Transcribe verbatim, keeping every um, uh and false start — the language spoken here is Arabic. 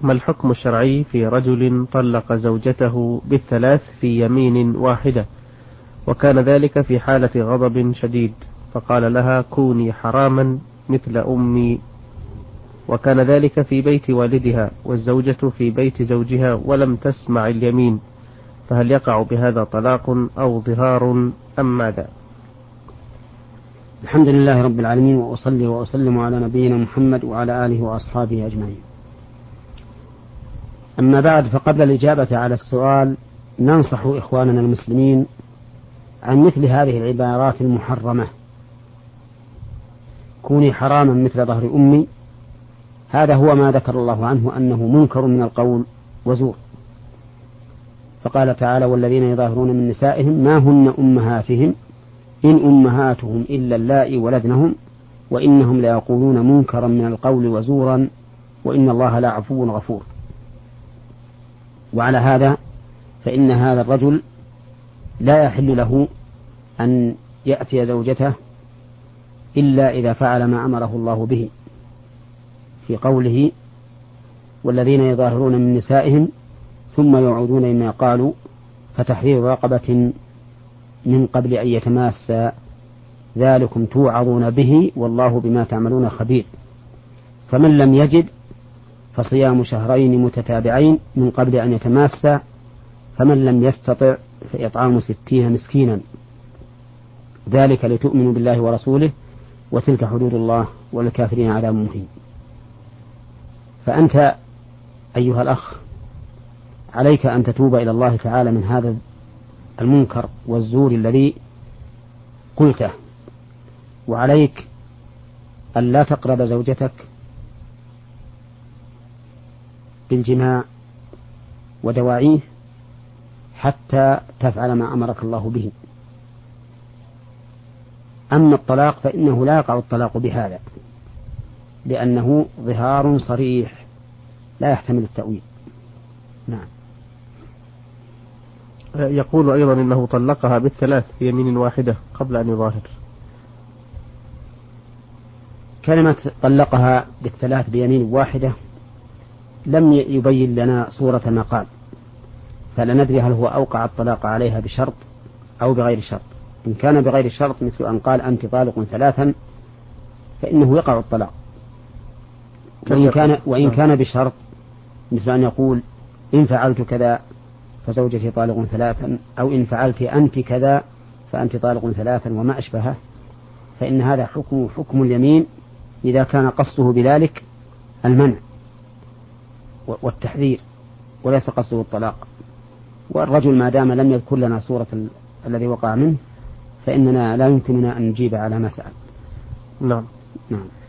ما الحكم الشرعي في رجل طلق زوجته بالثلاث في يمين واحدة، وكان ذلك في حالة غضب شديد، فقال لها كوني حراما مثل أمي، وكان ذلك في بيت والدها والزوجة في بيت زوجها ولم تسمع اليمين، فهل يقع بهذا طلاق أو ظهار أم ماذا؟ الحمد لله رب العالمين، وأصلي وأسلم على نبينا محمد وعلى آله وأصحابه أجمعين. أما بعد، فقبل الإجابة على السؤال ننصح إخواننا المسلمين عن مثل هذه العبارات المحرمة: كوني حراما مثل ظهر أمي. هذا هو ما ذكر الله عنه أنه منكر من القول وزور، فقال تعالى: والذين يظاهرون من نسائهم ما هن أمهاتهم إن أمهاتهم إلا اللائي ولدنهم وإنهم ليقولون منكرا من القول وزورا وإن الله لعفو غفور. وعلى هذا فإن هذا الرجل لا يحل له أن يأتي زوجته إلا إذا فعل ما أمره الله به في قوله: والذين يظاهرون من نسائهم ثم يعودون لما قالوا فتحرير رقبة من قبل أن يتماسا ذلكم توعظون به والله بما تعملون خبير. فمن لم يجد فصيام شهرين متتابعين من قبل أن يتماسا، فمن لم يستطع فإطعام ستين مسكينا، ذلك لتؤمنوا بالله ورسوله وتلك حدود الله والكافرين عذاب مهين. فأنت أيها الأخ عليك أن تتوب إلى الله تعالى من هذا المنكر والزور الذي قلته، وعليك أن لا تقرب زوجتك بالجماع ودواعيه حتى تفعل ما أمرك الله به. أما الطلاق فإنه لا يقع الطلاق بهذا، لأنه ظهار صريح لا يحتمل التأويل. نعم. يقول أيضا إنه طلقها بالثلاث في يمين واحدة قبل أن يظاهر. كلمة طلقها بالثلاث بيمين واحدة لم يبين لنا صورة ما قال، فلا ندري هل هو أوقع الطلاق عليها بشرط أو بغير شرط. إن كان بغير شرط مثل أن قال أنت طالق ثلاثا فإنه يقع الطلاق، وإن كان, وإن كان بشرط مثل أن يقول إن فعلت كذا فزوجتي طالق ثلاثا، أو إن فعلت أنت كذا فأنت طالق ثلاثا وما أشبهه، فإن هذا حكم حكم اليمين إذا كان قصده بذلك المنع والتحذير وليس قصده الطلاق. والرجل ما دام لم يذكر لنا صورة ال... الذي وقع منه فإننا لا يمكننا أن نجيب على ما سأل. نعم. نعم.